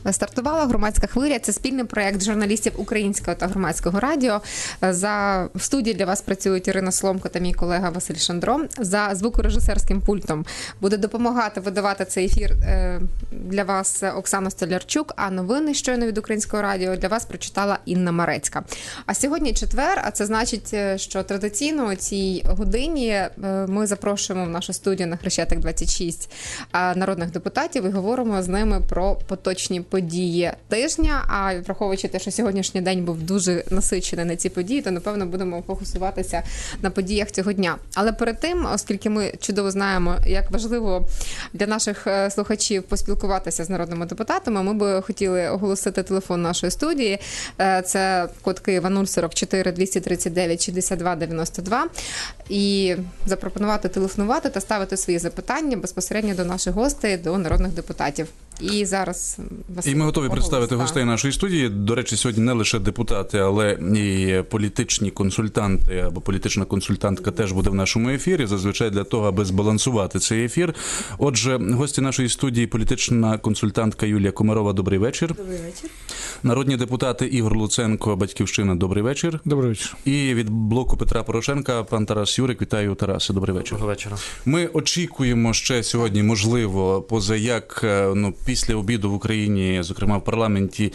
Стартувала громадська хвиля. Це спільний проєкт журналістів Українського та Громадського радіо. В студії для вас працюють Ірина Соломко та мій колега Василь Шандро. За звукорежисерським пультом буде допомагати видавати цей ефір для вас Оксана Столярчук, а новини щойно від Українського радіо для вас прочитала Інна Марецька. А сьогодні четвер, а це значить, що традиційно у цій годині ми запрошуємо в нашу студію на Хрещатик 26 народних депутатів і говоримо з ними про поточні події тижня. А враховуючи те, що сьогоднішній день був дуже насичений на ці події, то, напевно, будемо фокусуватися на подіях цього дня. Але перед тим, оскільки ми чудово знаємо, як важливо для наших слухачів поспілкуватися з народними депутатами, ми би хотіли оголосити телефон нашої студії. Це код Києва 044 239 62 92. І запропонувати телефонувати та ставити свої запитання безпосередньо до наших гостей, до народних депутатів. І зараз І ми готові представити гостей нашої студії. До речі, сьогодні не лише депутати, але і політичні консультанти або політична консультантка теж буде в нашому ефірі, зазвичай для того, аби збалансувати цей ефір. Отже, гості нашої студії – політична консультантка Юлія Комарова. Добрий вечір. Добрий вечір. Народні депутати Ігор Луценко, Батьківщина. Добрий вечір. Добрий вечір. І від блоку Петра Порошенка пан Тарас Юрик. Вітаю, Тарасе. Добрий вечір. Доброго вечора. Ми очікуємо ще сьогодні, можливо, позаяк, після обіду в Україні, зокрема в парламенті,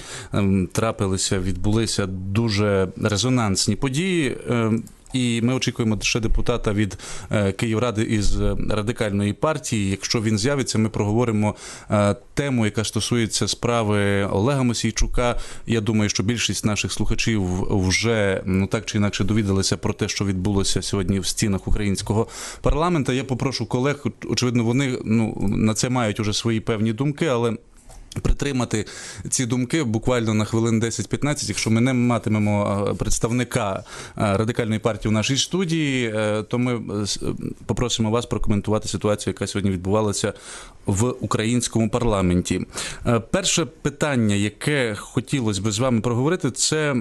відбулися дуже резонансні події. І ми очікуємо ще депутата від Київради із Радикальної партії. Якщо він з'явиться, ми проговоримо тему, яка стосується справи Олега Мосійчука. Я думаю, що більшість наших слухачів вже так чи інакше довідалися про те, що відбулося сьогодні в стінах українського парламенту. Я попрошу колег, очевидно, вони на це мають уже свої певні думки, але притримати ці думки буквально на хвилин 10-15. Якщо ми не матимемо представника Радикальної партії в нашій студії, то ми попросимо вас прокоментувати ситуацію, яка сьогодні відбувалася в українському парламенті. Перше питання, яке хотілося б з вами проговорити, це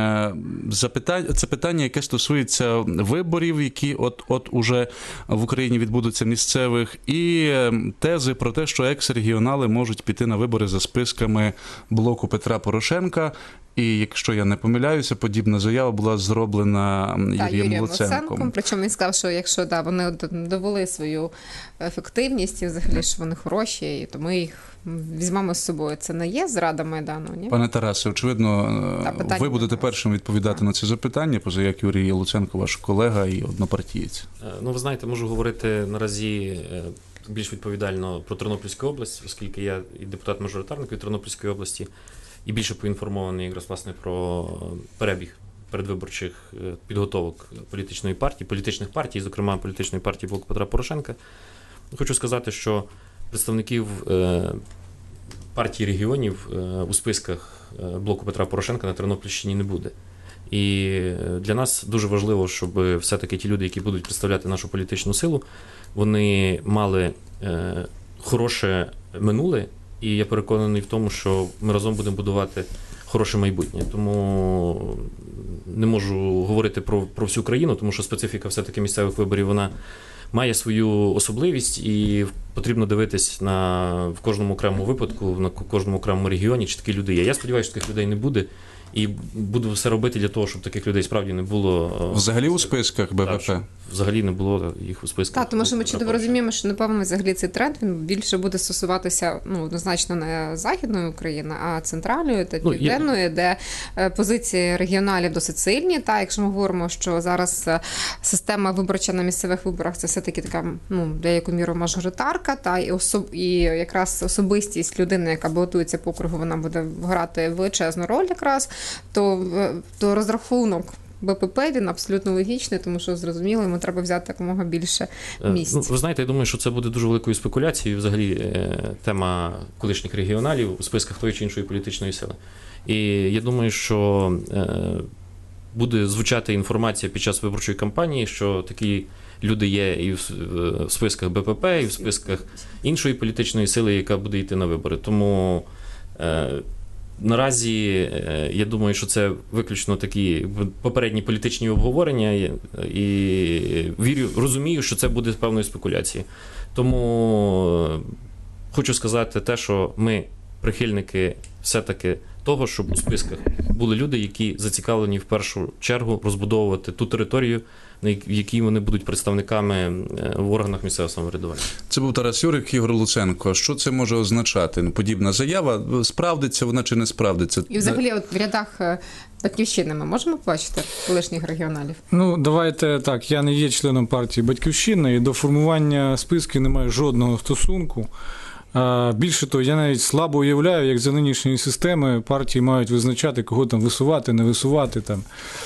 питання, яке стосується виборів, які от уже в Україні відбудуться місцевих, і тези про те, що екс-регіонали можуть піти на вибори за списками блоку Петра Порошенка. І, якщо я не помиляюся, подібна заява була зроблена Юрієм Луценком. Причому він сказав, що якщо вони довели свою ефективність і взагалі, що вони хороші, то ми їх візьмемо з собою. Це не є зрада Майдану, ні? Пане Тарасе, очевидно, ви будете першим відповідати на ці запитання, позаяк Юрій Луценко, ваш колега і однопартієць. Ви знаєте, можу говорити наразі більш відповідально про Тернопільську область, оскільки я і депутат-мажоритарник від Тернопільської області, і більше поінформований якраз, власне, про перебіг передвиборчих підготовок політичних партій, зокрема політичної партії блоку Петра Порошенка. Хочу сказати, що представників партії регіонів у списках блоку Петра Порошенка на Тернопільщині не буде. І для нас дуже важливо, щоб все-таки ті люди, які будуть представляти нашу політичну силу, вони мали хороше минуле, і я переконаний в тому, що ми разом будемо будувати хороше майбутнє. Тому не можу говорити про всю країну, тому що специфіка все-таки місцевих виборів, вона має свою особливість, і потрібно дивитись в кожному окремому випадку, на кожному окремому регіоні, чи такі люди є. Я сподіваюся, що таких людей не буде. І буду все робити для того, щоб таких людей справді не було. Взагалі у списках БПП? Так, взагалі не було їх у списках. Так, тому що ми чудово розуміємо, що, напевно, взагалі цей тренд, він більше буде стосуватися, однозначно, не Західної України, а Центральної та Південної, де позиції регіоналів досить сильні. Та, якщо ми говоримо, що зараз система виборча на місцевих виборах, це все-таки така, деяку міру мажоритарка, та і якраз особистість людини, яка балотується по округу, вона буде грати величезну роль якраз, то розрахунок БПП, він абсолютно логічний, тому що, зрозуміло, йому треба взяти якомога більше місць. Ви знаєте, я думаю, що це буде дуже великою спекуляцією, взагалі, тема колишніх регіоналів у списках тої чи іншої політичної сили. І я думаю, що буде звучати інформація під час виборчої кампанії, що такі люди є і в списках БПП, і в списках іншої політичної сили, яка буде йти на вибори. Тому наразі, я думаю, що це виключно такі попередні політичні обговорення, і розумію, що це буде певною спекуляцією. Тому хочу сказати те, що ми прихильники все-таки того, щоб у списках були люди, які зацікавлені в першу чергу розбудовувати ту територію, в якій вони будуть представниками в органах місцевого самоврядування. Це був Тарас Юрик, Ігор Луценко. Що це може означати? Подібна заява, справдиться вона чи не справдиться? І взагалі от в рядах Батьківщини ми можемо побачити колишніх регіоналів? Давайте так, я не є членом партії Батьківщина і до формування списків не маю жодного стосунку. Більше того, я навіть слабо уявляю, як за нинішньої системи партії мають визначати, кого там висувати, не висувати. Там.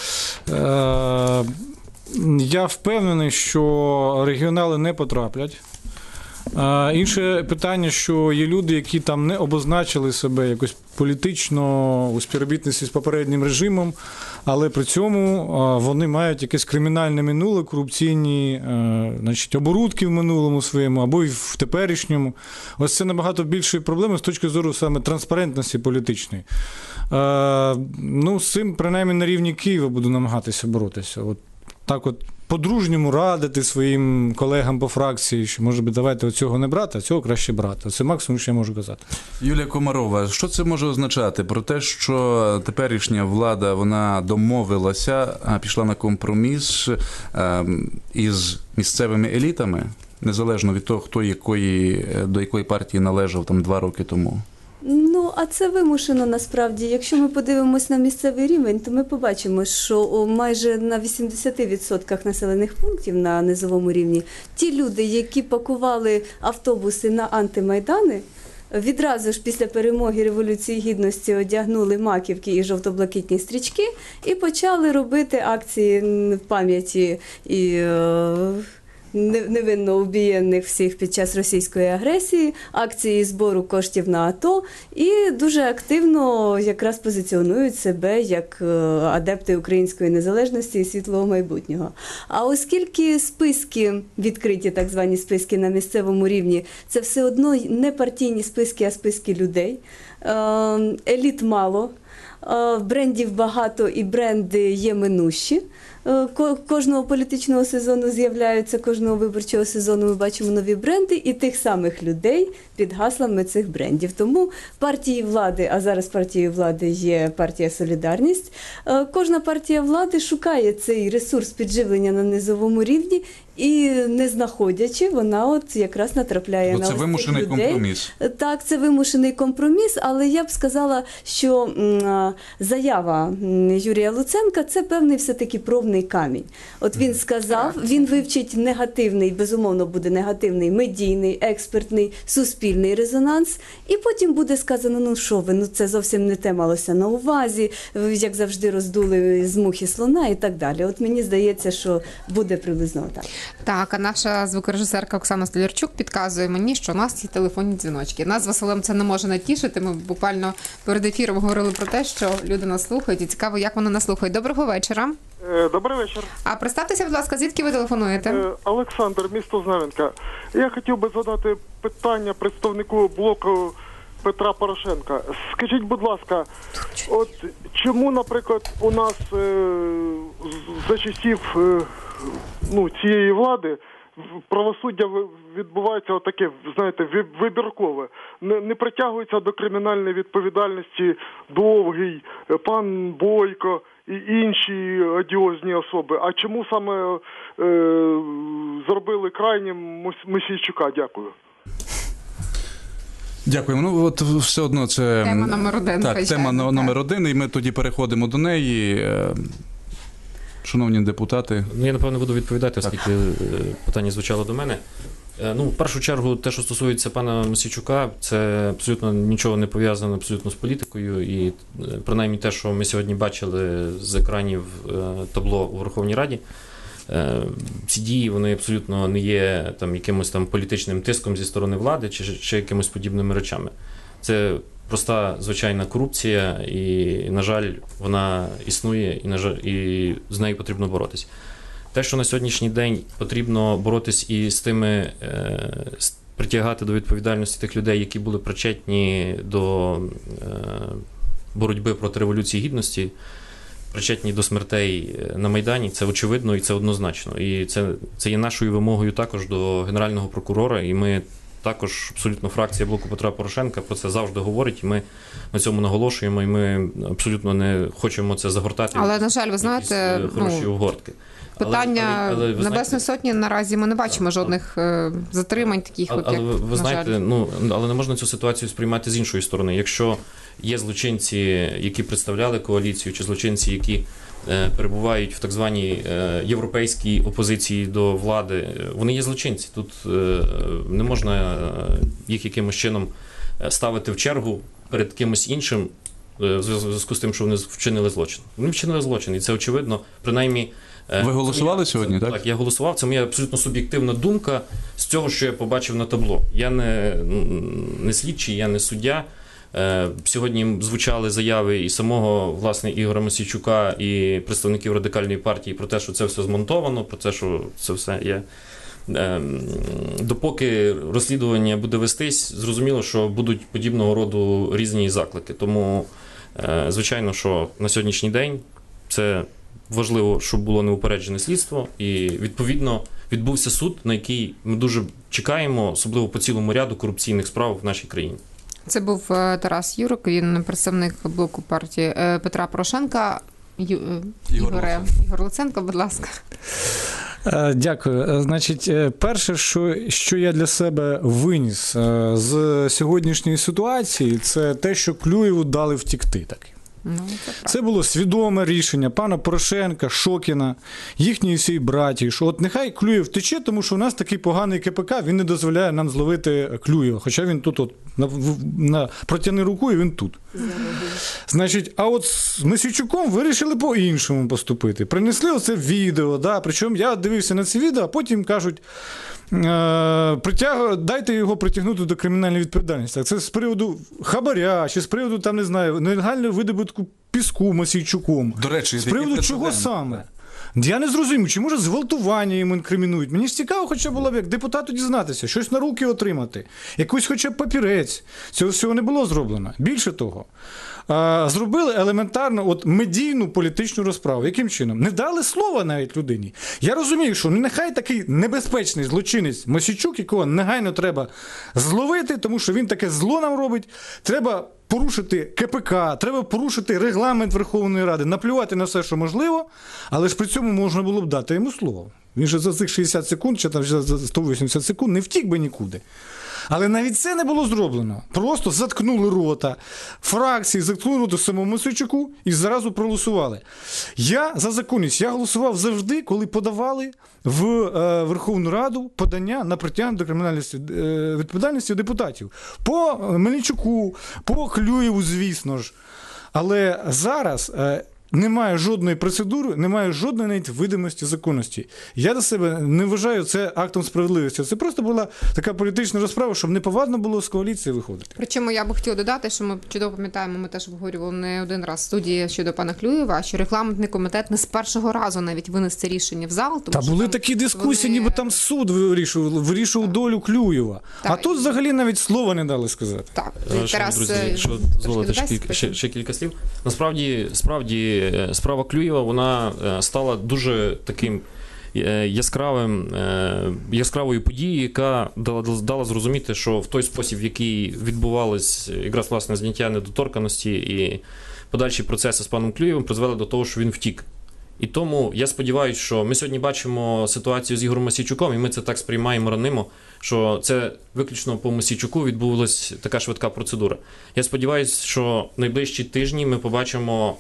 Я впевнений, що регіонали не потраплять. Інше питання, що є люди, які там не обозначили себе якось політично у співробітництві з попереднім режимом, але при цьому вони мають якесь кримінальне минуле, корупційні оборудки в минулому своєму або й в теперішньому. Ось це набагато більшої проблеми з точки зору саме транспарентності політичної. З цим, принаймні, на рівні Києва буду намагатися боротися. Так по-дружньому радити своїм колегам по фракції, що, може би, давайте цього не брати, а цього краще брати. Це максимум, що я можу казати. Юлія Комарова, що це може означати? Про те, що теперішня влада, вона домовилася, пішла на компроміс із місцевими елітами, незалежно від того, хто до якої партії належав 2 роки тому? А це вимушено насправді. Якщо ми подивимось на місцевий рівень, то ми побачимо, що майже на 80% населених пунктів на низовому рівні ті люди, які пакували автобуси на антимайдани, відразу ж після перемоги Революції Гідності одягнули маківки і жовто-блакитні стрічки і почали робити акції в пам'яті і невинно убієнних всіх під час російської агресії, акції збору коштів на АТО і дуже активно якраз позиціонують себе як адепти української незалежності і світлого майбутнього. А оскільки списки, відкриті так звані списки на місцевому рівні, це все одно не партійні списки, а списки людей, еліт мало, брендів багато і бренди є минущі. Кожного політичного сезону з'являються, кожного виборчого сезону ми бачимо нові бренди і тих самих людей під гаслами цих брендів. Тому партії влади, а зараз партією влади є партія «Солідарність», кожна партія влади шукає цей ресурс підживлення на низовому рівні і не знаходячи, вона якраз натрапляє на це вимушений компроміс. Так, це вимушений компроміс, але я б сказала, що заява Юрія Луценка – це певний все-таки пробний камінь. Він сказав, він вивчить негативний, безумовно буде негативний медійний, експертний, суспільний резонанс, і потім буде сказано, це зовсім не те малося на увазі, як завжди роздули з мухи слона і так далі. Мені здається, що буде приблизно так. Так, а наша звукорежисерка Оксана Столярчук підказує мені, що у нас є телефонні дзвіночки. Нас з Василем це не може натішити. Ми буквально перед ефіром говорили про те, що люди нас слухають, і цікаво, як вони нас слухають. Доброго вечора. Добрий вечір. А представтеся, будь ласка, звідки ви телефонуєте? Олександр, місто Знам'янка. Я хотів би задати питання представнику блоку Петра Порошенка. Скажіть, будь ласка, чому, наприклад, у нас за часів цієї влади правосуддя відбувається таке, вибіркове. Не притягується до кримінальної відповідальності Довгий, пан Бойко і інші одіозні особи. А чому саме зробили крайнім Мосійчука? Дякую. Дякуємо. Все одно це тема номер 1. Так, тема номер 1, і ми тоді переходимо до неї. Шановні депутати. Я, напевно, буду відповідати, оскільки питання звучало до мене. В першу чергу, те, що стосується пана Мосійчука, це абсолютно нічого не пов'язано абсолютно з політикою. І принаймні те, що ми сьогодні бачили з екранів табло у Верховній Раді, ці дії, вони абсолютно не є якимось політичним тиском зі сторони влади чи якимось подібними речами. Це проста, звичайна корупція, і, на жаль, вона існує, і з нею потрібно боротися. Те, що на сьогоднішній день потрібно боротись і з тими, притягати до відповідальності тих людей, які були причетні до боротьби проти Революції Гідності, причетні до смертей на Майдані, це очевидно і це однозначно. І це є нашою вимогою також до Генерального прокурора, і ми також абсолютно фракція Блоку Петра Порошенка про це завжди говорить, і ми на цьому наголошуємо, і ми абсолютно не хочемо це загортати. Але, на жаль, ви знаєте, хороші угортки. Питання але Небесної Сотні наразі ми не бачимо жодних затримань таких, але ви знаєте, але не можна цю ситуацію сприймати з іншої сторони. Якщо є злочинці, які представляли коаліцію, чи злочинці, які перебувають в так званій європейській опозиції до влади, вони є злочинці. Тут не можна їх якимось чином ставити в чергу перед кимось іншим в зв'язку з тим, що вони вчинили злочин. Вони вчинили злочин, і це очевидно, принаймні. Ви голосували сьогодні, так? Так, я голосував. Це моя абсолютно суб'єктивна думка з цього, що я побачив на табло. Я не слідчий, я не суддя. Сьогодні звучали заяви і самого, власне, Ігоря Мосійчука, і представників Радикальної партії про те, що це все змонтовано, про те, що це все є. Допоки розслідування буде вестись, зрозуміло, що будуть подібного роду різні заклики. Тому, звичайно, що на сьогоднішній день це важливо, щоб було неупереджене слідство, і, відповідно, відбувся суд, на який ми дуже чекаємо, особливо по цілому ряду корупційних справ в нашій країні. Це був Тарас Юрик, він представник блоку партії Петра Порошенка. Ігор Луценко, будь ласка. Дякую. Значить, перше, що я для себе виніс з сьогоднішньої ситуації, це те, що Клюєву дали втікти таки. Це було свідоме рішення пана Порошенка, Шокіна, їхньої всій браті, що от нехай Клюєв втече, тому що у нас такий поганий КПК, він не дозволяє нам зловити Клюєва, хоча він тут протягни руку, і він тут. Значить, а от з Мосійчуком вирішили по-іншому поступити. Принесли оце відео, да, причому я дивився на це відео, а потім кажуть, дайте його притягнути до кримінальної відповідальності. Це з приводу хабаря, чи з приводу, там, не знаю, нелегального видобутку піску Мосійчуком. До речі, з приводу чого саме? Я не зрозумів, чи може зґвалтування йому інкримінують. Мені ж цікаво хоча б було б як депутату дізнатися, щось на руки отримати, якийсь хоча б папірець. Цього всього не було зроблено. Більше того, зробили елементарно медійну політичну розправу. Яким чином? Не дали слова навіть людині. Я розумію, що нехай такий небезпечний злочинець Мосійчук, якого негайно треба зловити, тому що він таке зло нам робить, треба порушити КПК, треба порушити регламент Верховної Ради, наплювати на все, що можливо, але ж при цьому можна було б дати йому слово. Він же за цих 60 секунд, чи там за 180 секунд не втік би нікуди. Але навіть це не було зроблено. Просто заткнули рота фракції, заткнули рота самому Мосійчуку і зразу проголосували. Я за законність. Я голосував завжди, коли подавали в Верховну Раду подання на притягнення до кримінальної відповідальності депутатів. По Мельничуку, по Клюєву, звісно ж. Але зараз немає жодної процедури, немає жодної навіть видимості законності. Я до себе не вважаю це актом справедливості. Це просто була така політична розправа, щоб не повадно було з коаліції виходити. Причому я би хотіла додати, що ми чудово пам'ятаємо, ми теж обговорювали не один раз в студії щодо пана Клюєва, що регламентний комітет не з першого разу навіть винес це рішення в зал. Тому були такі дискусії, ніби там суд вирішував долю Клюєва. А тут взагалі навіть слова не дали сказати. Так, Тарас, друзі, якщо дозволите ще кілька слів. Насправді, справа Клюєва, вона стала дуже таким яскравою подією, яка дала зрозуміти, що в той спосіб, в який відбувалось якраз власне зняття недоторканності і подальші процеси з паном Клюєвим, призвели до того, що він втік. І тому я сподіваюся, що ми сьогодні бачимо ситуацію з Ігорем Мосійчуком, і ми це так сприймаємо ранимо, що це виключно по Мосійчуку відбулася така швидка процедура. Я сподіваюся, що в найближчі тижні ми побачимо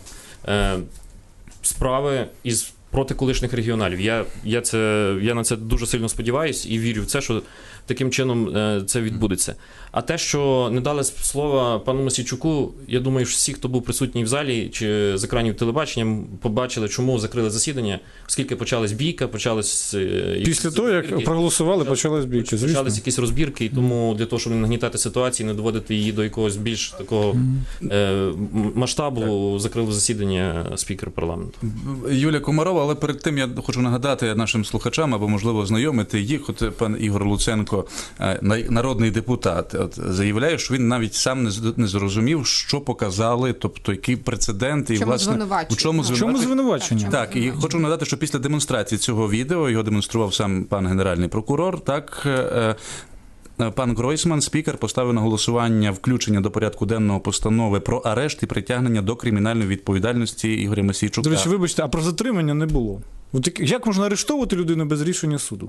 справи проти колишніх регіоналів. Я на це дуже сильно сподіваюся і вірю в це, що таким чином це відбудеться. А те, що не дали слова пану Мосійчуку, я думаю, що всі, хто був присутній в залі чи з екранів телебачення, побачили, чому закрили засідання, оскільки почалась бійка, після того, як проголосували, почалась бійка. Почались якісь розбірки, і тому для того, щоб не нагнітати ситуацію, не доводити її до якогось більш такого масштабу, закрили засідання спікер парламенту. Юлія Комарова, але перед тим я хочу нагадати нашим слухачам, або, можливо, знайомити їх, от пан Ігор Луценко, народний депутат, заявляє, що він навіть сам не зрозумів, що показали, тобто який прецедент і, власне, у чому звинувачення. Так, і хочу нагадати, що після демонстрації цього відео, його демонстрував сам пан генеральний прокурор, так, Пан Гройсман, спікер, поставив на голосування включення до порядку денного постанови про арешт і притягнення до кримінальної відповідальності Ігоря Мосійчука. До речі, вибачте, а про затримання не було. От як можна арештовувати людину без рішення суду?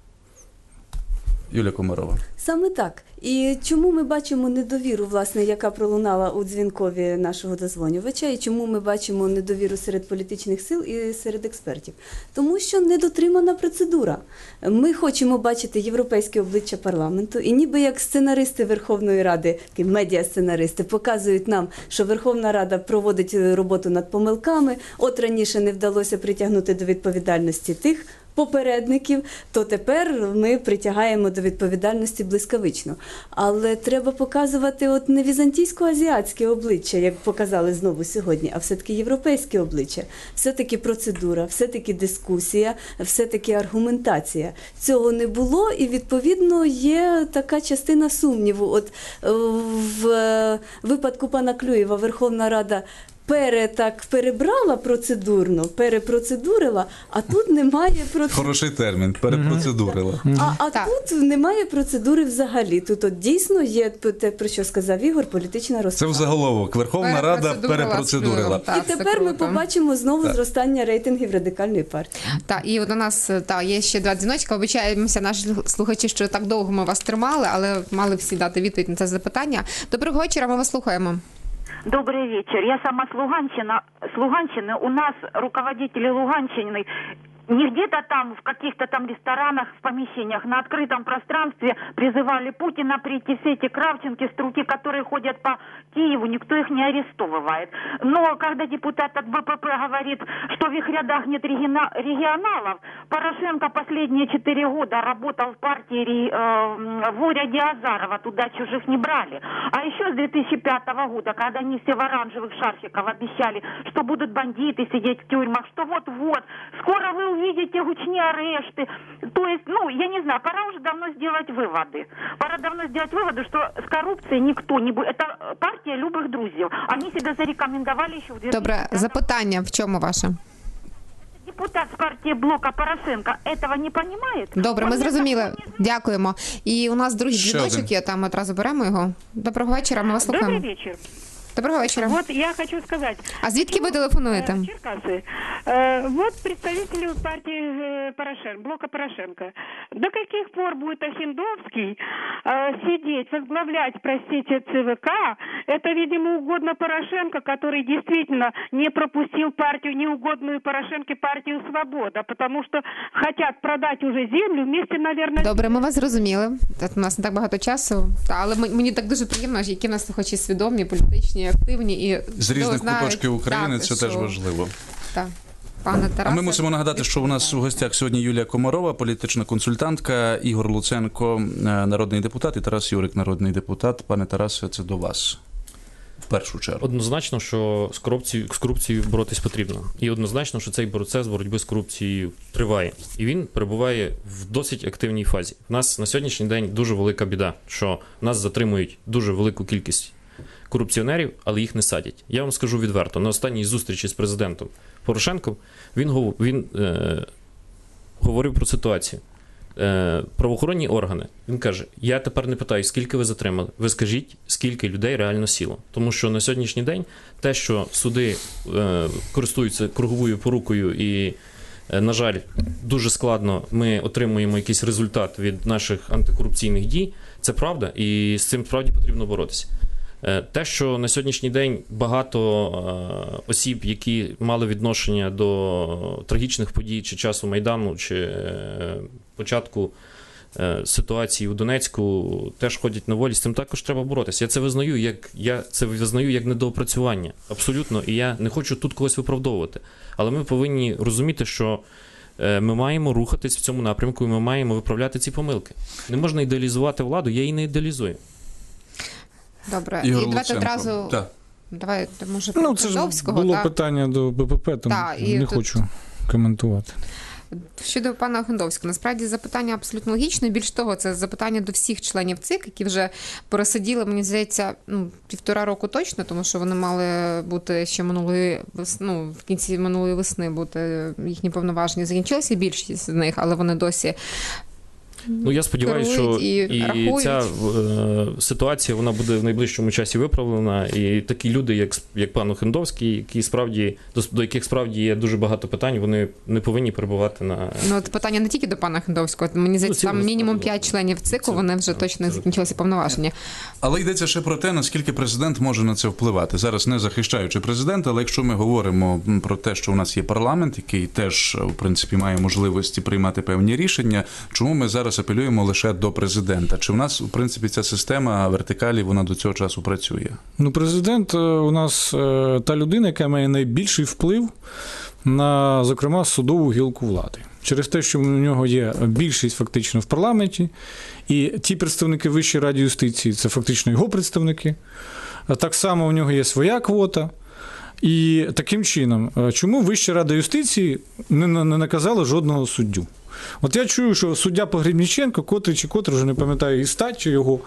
Юлія Комарова. Саме так. І чому ми бачимо недовіру, власне, яка пролунала у дзвінкові нашого дозвонювача, і чому ми бачимо недовіру серед політичних сил і серед експертів? Тому що недотримана процедура. Ми хочемо бачити європейське обличчя парламенту, і ніби як сценаристи Верховної Ради, такі медіа-сценаристи, показують нам, що Верховна Рада проводить роботу над помилками, от раніше не вдалося притягнути до відповідальності тих попередників, то тепер ми притягаємо до відповідальності блискавично. Але треба показувати от не візантійсько-азіатське обличчя, як показали знову сьогодні, а все-таки європейське обличчя. Все-таки процедура, все-таки дискусія, все-таки аргументація. Цього не було, і, відповідно, є така частина сумніву. От в випадку пана Клюєва Верховна Рада перебрала процедурно, перепроцедурила, а тут немає процедури. Хороший термін, перепроцедурила. А тут немає процедури взагалі. Тут от дійсно є те, про що сказав Ігор, політична розправа. Це в заголовок. Верховна Рада перепроцедурила. І тепер ми побачимо знову зростання рейтингів Радикальної партії. Так, і от у нас є ще 2 дзвіночка. Обіцяємося, наші слухачі, що так довго ми вас тримали, але мали всі дати відповідь на це запитання. Доброго вечора, ми вас слухаємо. Добрый вечер. Я сама с Луганщины. У нас руководители Луганщины не где-то там, в каких-то там ресторанах, в помещениях, на открытом пространстве призывали Путина прийти. Все эти Кравченки, Струки, которые ходят по Киеву, никто их не арестовывает. Но когда депутат от БПП говорит, что в их рядах нет регионалов, Порошенко последние 4 года работал в партии в уряде Азарова, туда чужих не брали. А еще с 2005 года, когда они все в оранжевых шарфиках обещали, что будут бандиты сидеть в тюрьмах, что вот-вот, скоро вы увидите гучные арешты. То есть, я не знаю, пора уже давно сделать выводы. Пора давно сделать выводы, что с коррупцией никто не будет. Это партия любых друзей. Они себя зарекомендовали еще в 2005 году. Добре, запитання в чому ваше? Депутат з партії Блока Порошенка этого не розуміє? Добре, ми зрозуміли. Дякуємо. І у нас другий дзвіночок є, там одразу беремо його. Доброго вечора, ми вас слухаємо. Добрый вечер. Доброго вечора. Вот я хочу сказать. А звідки ви телефонуєте? Черкасы. Вот представители партии Блока Порошенко. До каких пор будет Охендовский сидеть, возглавлять, простите, ЦВК? Это, видимо, угодно Порошенко, который действительно не пропустил партию, неугодную Порошенко партию «Свобода», потому что хотят продать уже землю вместе, наверное... Добре, ми вас зрозуміли. У нас не так багато часу. Але мені так дуже приємно, які в нас слухачі свідомі, політичні, активні. І з різних куточків України, це теж важливо. Так. Пане Тарасе. А ми мусимо нагадати, що у нас у гостях сьогодні Юлія Комарова, політична консультантка, Ігор Луценко, народний депутат, і Тарас Юрик, народний депутат. Пане Тарасе, це до вас. В першу чергу. Однозначно, що з корупцією боротись потрібно. І однозначно, що цей процес боротьби з корупцією триває. І він перебуває в досить активній фазі. У нас на сьогоднішній день дуже велика біда, що нас затримують дуже велику кількість корупціонерів, але їх не садять. Я вам скажу відверто, на останній зустрічі з президентом Порошенком він говорив про ситуацію. Правоохоронні органи, він каже, я тепер не питаю, скільки ви затримали, ви скажіть, скільки людей реально сіло. Тому що на сьогоднішній день те, що суди користуються круговою порукою і, на жаль, дуже складно ми отримуємо якийсь результат від наших антикорупційних дій, це правда, і з цим справді потрібно боротися. Те, що на сьогоднішній день багато осіб, які мали відношення до трагічних подій чи часу Майдану, чи початку ситуації у Донецьку, теж ходять на волі, з цим також треба боротися. Я це визнаю як недоопрацювання, абсолютно, і я не хочу тут когось виправдовувати. Але ми повинні розуміти, що ми маємо рухатись в цьому напрямку, і ми маємо виправляти ці помилки. Не можна ідеалізувати владу, я її не ідеалізую. Добре, Ігор і давайте Луценко. одразу... Так. Давайте, може, про це ж Охендовського. було питання до БПП, тому не хочу коментувати. Щодо пана Охендовського, насправді запитання абсолютно логічне. Більш того, це запитання до всіх членів ЦИК, які вже пересиділи, мені здається, 1,5 року точно, тому що вони мали бути ще в кінці минулої весни бути, їхні повноваження закінчилися, більшість з них, але вони досі Ну, я сподіваюся, що і ця ситуація, вона буде в найближчому часі виправлена, і такі люди, як пан Охендовський, які справді, до яких справді є дуже багато питань, вони не повинні перебувати на... Ну, от питання не тільки до пана Охендовського, мені здається, там мінімум 5 членів ЦИКу, вони вже точно закінчилися повноваження. Але йдеться ще про те, наскільки президент може на це впливати. Зараз не захищаючи президента, але якщо ми говоримо про те, що у нас є парламент, який теж, в принципі, має можливості приймати певні рішення, чому ми зараз апелюємо лише до президента? Чи у нас, в принципі, ця система вертикалі, вона до цього часу працює? Ну, президент у нас та людина, яка має найбільший вплив на, зокрема, судову гілку влади. Через те, що у нього є більшість фактично в парламенті, і ті представники Вищої ради юстиції – це фактично його представники. Так само у нього є своя квота. І таким чином, чому Вища рада юстиції не наказала жодного суддю? От я чую, що суддя Погребніченко, котрий, вже не пам'ятаю і стать, чи його,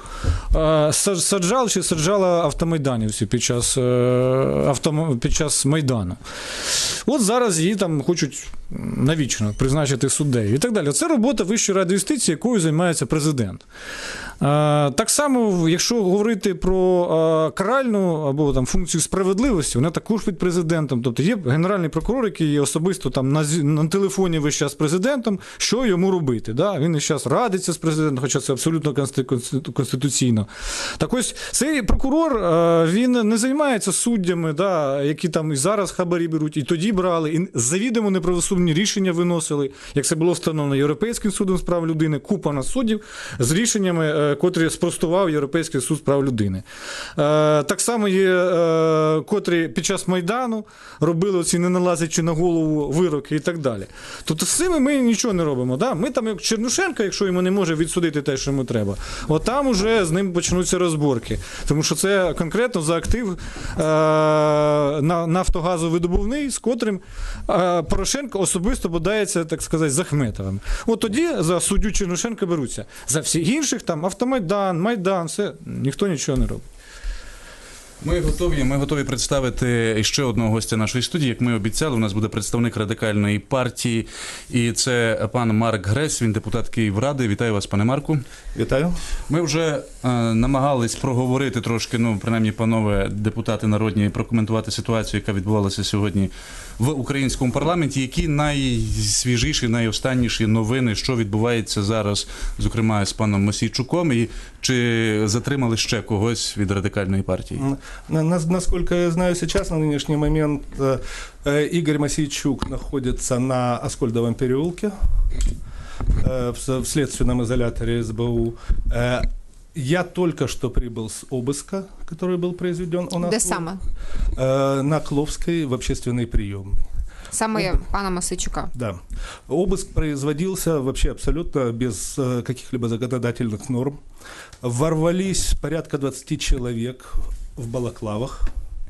саджала автомайданівців під час Майдану. От зараз її там хочуть навічно призначити суддею і так далі. Це робота Вищої ради юстиції, якою займається президент. Так само, якщо говорити про каральну або там функцію справедливості, вона також під президентом. Тобто є генеральний прокурор, який є особисто там на телефоні весь час з президентом, що йому робити. Да? Він весь час радиться з президентом, хоча це абсолютно конституційно. Так ось, цей прокурор, він не займається суддями, да, які там і зараз хабарі беруть, і тоді брали, і завідомо неправосудні рішення виносили, як це було встановлено Європейським судом з прав людини, купа на суддів з рішеннями, котрі спростував Європейський суд з прав людини. Так само є, котрі під час Майдану робили оці не налазячи на голову вироки і так далі. Тобто з цими ми нічого не робимо. Да? Ми там, як Чернушенко, якщо йому не може відсудити те, що йому треба, от там уже з ним почнуться розборки. Тому що це конкретно за актив нафтогазовидобувний, з котрим Порошенко особисто бодається, так сказати, з Ахметовим. От тоді за суддю Чернушенка беруться. За всіх інших там Автомайдан, Майдан, все, ніхто нічого не робить. Ми готові представити ще одного гостя нашої студії. Як ми обіцяли, у нас буде представник Радикальної партії, і це пан Марк Гресь, він депутат Київради. Вітаю вас, пане Марку. Вітаю. Ми вже намагались проговорити трошки, принаймні, панове депутати народні, прокоментувати ситуацію, яка відбувалася сьогодні в українському парламенті. Які найсвіжіші, найостанніші новини, що відбувається зараз, зокрема, з паном Мосійчуком, і чи затримали ще когось від Радикальної партії? Насколько я знаю, сейчас, на нынешний момент, Игорь Мосійчук находится на Аскольдовом переулке в следственном изоляторе СБУ. Я только что прибыл с обыска, который был произведен у нас. Де саме? На Кловской, в общественной приемной. Саме пана Мосійчука. Да. Обыск производился вообще абсолютно без каких-либо законодательных норм. Ворвались порядка 20 человек в балаклавах,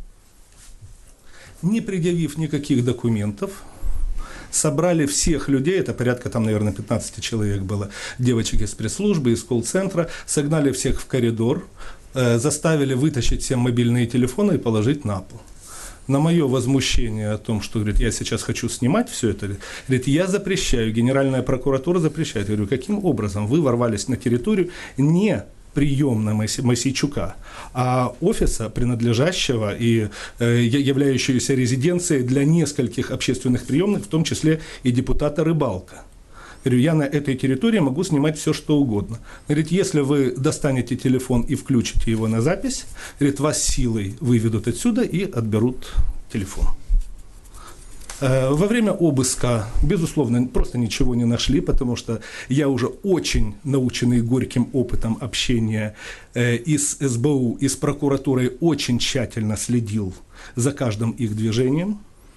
не предъявив никаких документов, собрали всех людей, это порядка там, наверное, 15 человек было, девочек из пресс-службы, из колл-центра, согнали всех в коридор, заставили вытащить всем мобильные телефоны и положить на пол. На мое возмущение о том, что, говорит, я сейчас хочу снимать все это, говорит, я запрещаю, Генеральная прокуратура запрещает. Я говорю, каким образом вы ворвались на территорию не приемна Мосійчука, а офиса, принадлежащего и являющегося резиденцией для нескольких общественных приемных, в том числе и депутата Рыбалка. Говорю, я на этой территории могу снимать все, что угодно. Говорит, если вы достанете телефон и включите его на запись, говорит, вас силой выведут отсюда и отберут телефон. Во время обыска, безусловно, просто ничего не нашли, потому что я уже очень наученный горьким опытом общения и с СБУ, и с прокуратурой очень тщательно следил за каждым их движением.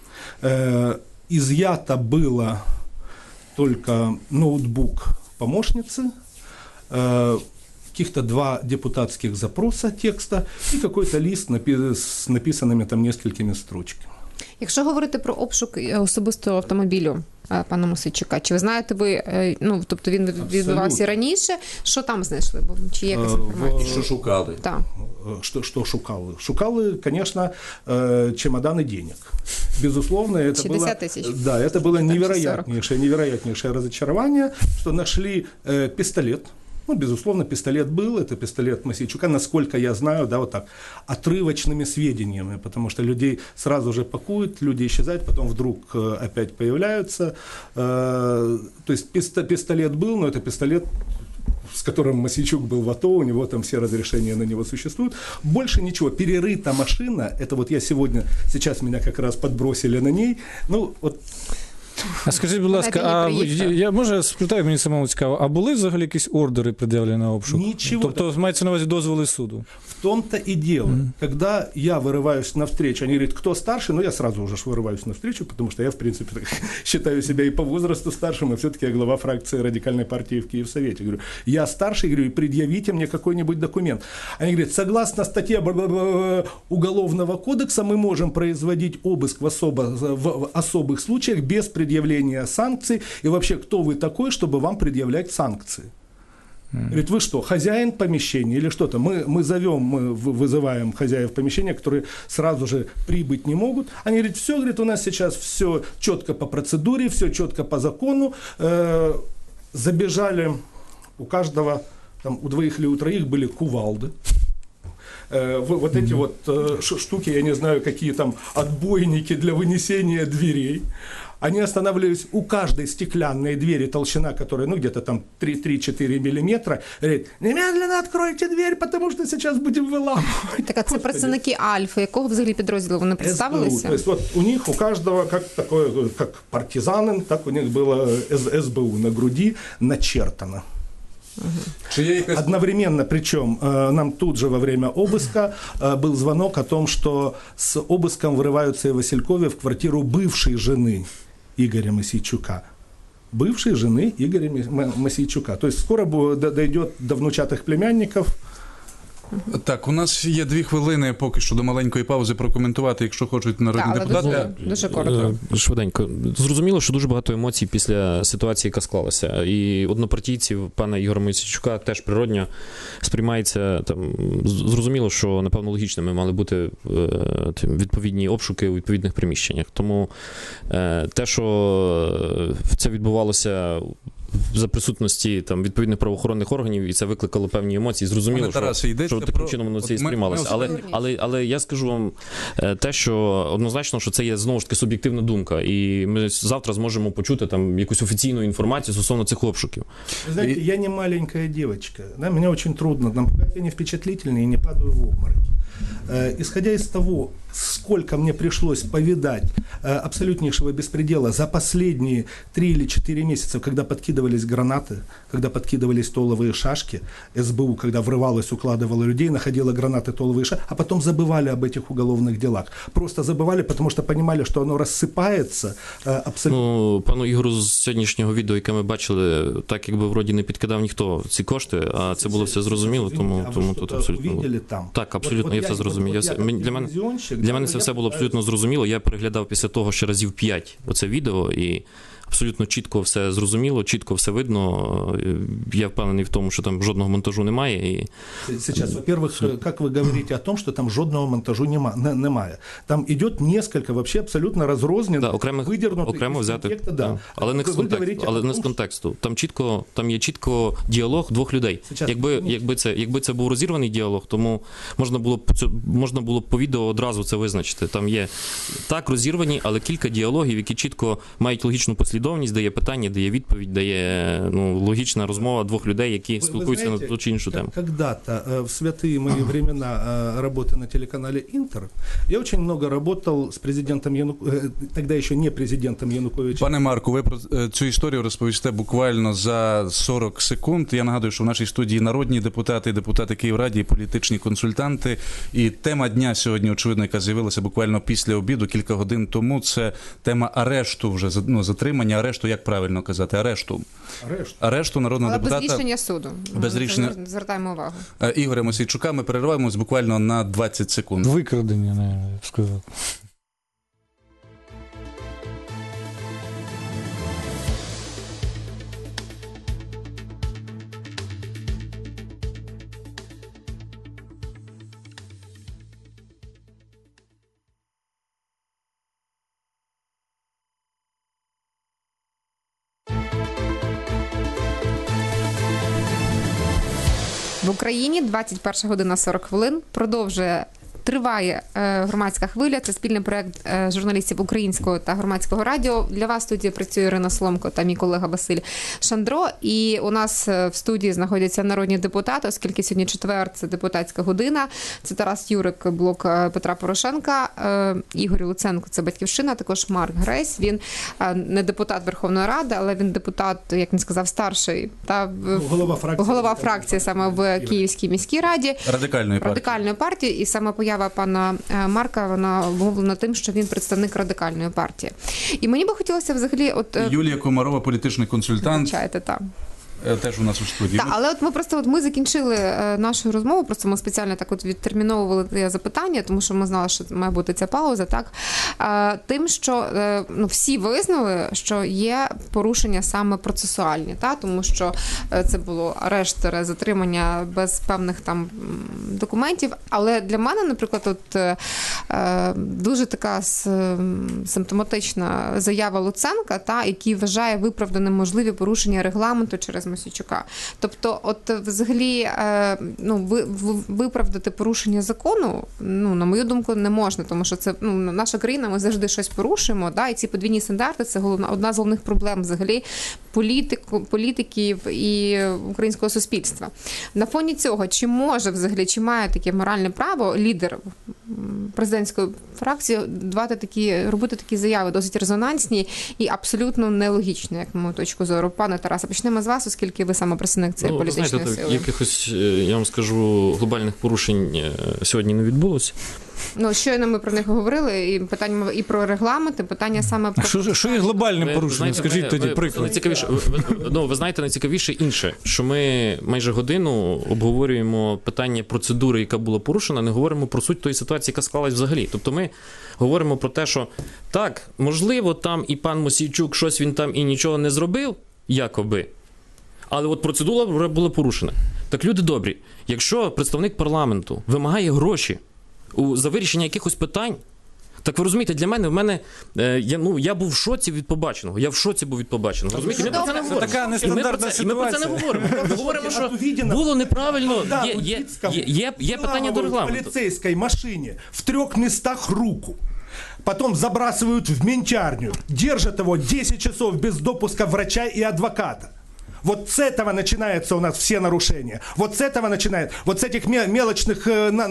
Изъято было только ноутбук помощницы, каких-то 2 депутатских запроса текста и какой-то лист с написанными там несколькими строчками. Якщо говорити про обшук особистого автомобілю пана Мосійчука. Чи ви знаєте тобто він відбувався раніше, що там знайшли? Чи є якась інформація? Що шукали? Так. Что шукали? Шукали, конечно, чемоданы денег. Безусловно, это 60 тысяч. Да, это было невероятнейшее разочарование, что нашли пистолет. Безусловно, пистолет был, это пистолет Мосійчука, насколько я знаю, да, вот так, отрывочными сведениями, потому что людей сразу же пакуют, люди исчезают, потом вдруг опять появляются. То есть пистолет был, но это пистолет, с которым Мосійчук был в АТО, у него там все разрешения на него существуют. Больше ничего. Перерыта машина, это вот я сейчас меня как раз подбросили на ней, А скажіть, будь ласка, я може спитаю, мені самому цікаво, а були взагалі якісь ордери пред'явлені на обшук? Ничего. Тобто мається на увазі дозволи суду? В том-то и дело. Когда я вырываюсь навстречу, они говорят, кто старше, я сразу уже вырываюсь навстречу, потому что я, в принципе, считаю себя и по возрасту старшим, и все-таки я глава фракции радикальной партии в Киевсовете. Говорю, я старший, говорю, и предъявите мне какой-нибудь документ. Они говорят, согласно статье Уголовного кодекса мы можем производить обыск в особых случаях без предъявления санкций. И вообще, кто вы такой, чтобы вам предъявлять санкции? Говорит, вы что, хозяин помещения или что-то? Мы вызываем хозяев помещения, которые сразу же прибыть не могут. Они говорят, все, говорит, у нас сейчас все четко по процедуре, все четко по закону. Забежали у каждого, у двоих или у троих были кувалды. Вот эти вот штуки, я не знаю, какие там отбойники для вынесения дверей. Они останавливались у каждой стеклянной двери, толщина которой, где-то там 3-4 миллиметра. Говорят, немедленно откройте дверь, потому что сейчас будем выламывать. Так, а це представники Альфа, якого взагалі підрозділу вони представилися? То есть вот у них, у каждого, как партизанин, так у них было СБУ на груди начертано. Одновременно, причем нам тут же во время обыска был звонок о том, что с обыском врываются и в Василькове в квартиру бывшей жены Игоря Мосійчука. Бывшей жены Игоря Мосійчука. То есть скоро дойдет до внучатых племянников. Так, у нас є 2 хвилини поки що до маленької паузи прокоментувати, якщо хочуть народні депутати. Дуже коротко. Швиденько. Зрозуміло, що дуже багато емоцій після ситуації, яка склалася. І однопартійців пана Ігоря Мосійчука теж природньо сприймається, зрозуміло, що, напевно, логічними мали бути відповідні обшуки у відповідних приміщеннях. Тому те, що це відбувалося за присутності відповідних правоохоронних органів, і це викликало певні емоції. Зрозуміло, що таким чином воно це і сприймалося. Але я скажу вам те, що однозначно, що це є, знову ж таки, суб'єктивна думка. І ми завтра зможемо почути якусь офіційну інформацію стосовно цих обшуків. Вы знаете, я не маленькая девочка. Да, мне очень трудно. Я не впечатлительный и не падаю в обморок. Исходя из того, сколько мне пришлось повидать абсолютнейшего беспредела за последние 3 или 4 месяца, когда подкидывались гранаты, когда подкидывались столовые шашки, СБУ, когда врывалась, укладывала людей, находила гранаты, столовые шашки, а потом забывали об этих уголовных делах. Просто забывали, потому что понимали, что оно рассыпается абсолютно. Пану Ігору з сьогоднішнього відео, яке ми бачили, так якби вроді не підкидав ніхто ці кошти, а це було все зрозуміло, тому тут абсолютно... Так, абсолютно, я все зрозумів. Для мене це все було абсолютно зрозуміло. Я переглядав після того ще разів 5 оце відео, і абсолютно чітко все зрозуміло, чітко все видно. Я впевнений в тому, що там жодного монтажу немає. І... Сейчас, во-первых, как вы говорите о том, что там жодного монтажу немає? Там идет несколько вообще абсолютно розрознених, окремо взятих, але не з контексту. Там є чітко діалог 2 людей. Якби це був розірваний діалог, тому можна було б по відео одразу це визначити. Там є так розірвані, але кілька діалогів, які чітко мають логічну послідовність, де є питання, де є відповідь, де є логічна розмова 2 людей, які спілкуються на ту чи іншу тему. Когда-то в святые мои времена работы на телеканале Интер, я очень много работал с президентом Януковичем, тогда еще не президентом Януковичем. Пане Марку, ви про цю історію розповісте буквально за 40 секунд. Я нагадую, що в нашій студії народні депутати, депутати Київраді і політичні консультанти. І тема дня сьогодні, очевидно, яка з'явилася буквально після обіду, кілька годин тому, це тема арешту вже, затримання, арешту, як правильно казати, арешту народного депутата. Але без рішення суду. Без рішення. Звертаємо увагу. Ігоря Мосійчука. Ми перериваємось буквально на 20 секунд. Викрадення, я б сказав. В Україні 21 година 40 хвилин. Триває громадська хвиля. Це спільний проєкт журналістів Українського та Громадського радіо. Для вас в студії працює Ірина Соломко та мій колега Василь Шандро. І у нас в студії знаходяться народні депутати, оскільки сьогодні четвер, це депутатська година. Це Тарас Юрик, блок Петра Порошенка, Ігор Луценко, це Батьківщина, також Марк Гресь. Він не депутат Верховної Ради, але він депутат, як він сказав, старший. Та голова фракції саме в Київській міській раді. Радикальної партії. І саме поява пана Марка, вона обумовлена тим, що він представник радикальної партії. І мені би хотілося взагалі... Юлія Комарова, політичний консультант. Вибачайте, так. Теж у нас у студії. Так, але ми закінчили нашу розмову, просто ми спеціально так відтерміновували запитання, тому що ми знали, що має бути ця пауза, так? Тим, що всі визнали, що є порушення саме процесуальні, так? Тому що це було арешт, затримання без певних там документів, але для мене, наприклад, дуже така симптоматична заява Луценка, який вважає виправданим можливі порушення регламенту через Мосійчука. Тобто, взагалі, виправдати порушення закону, на мою думку, не можна, тому що це, наша країна, ми завжди щось порушуємо, і ці подвійні стандарти – це одна з головних проблем, взагалі, політиків і українського суспільства. На фоні цього, чи має таке моральне право лідер президентської фракції робити такі заяви досить резонансні і абсолютно нелогічні, як на мою точку зору. Пане Тарасе, почнемо з вас, оскільки ви саме представник цієї політичної сили. Якихось, я вам скажу, глобальних порушень сьогодні не відбулося. Щойно ми про них говорили, і питання і про регламент, і питання саме про... Що є глобальним порушенням? Скажіть тоді приклад. Найцікавіше, ви знаєте, найцікавіше інше, що ми майже годину обговорюємо питання процедури, яка була порушена, не говоримо про суть тої ситуації, яка склалась взагалі. Тобто ми говоримо про те, що так, можливо, там і пан Мосійчук щось він там і нічого не зробив, якоби, але процедура була порушена. Так, люди добрі, якщо представник парламенту вимагає гроші за вирішення якихось питань, так ви розумієте, для мене, я був в шоці від побаченого. Я в шоці був від побаченого. Розумієте, ми про це не говоримо. Це така нестандартна ситуація. Ми про це не говоримо. Ми говоримо, що було неправильно, є питання до регламенту. В полицейской машине в 3 местах руку. Потом забрасывают в ментярню, держат его 10 часов без допуска врача и адвоката. Вот с этого начинаются у нас все нарушения. Вот с этого начинает. Вот с этих мелочных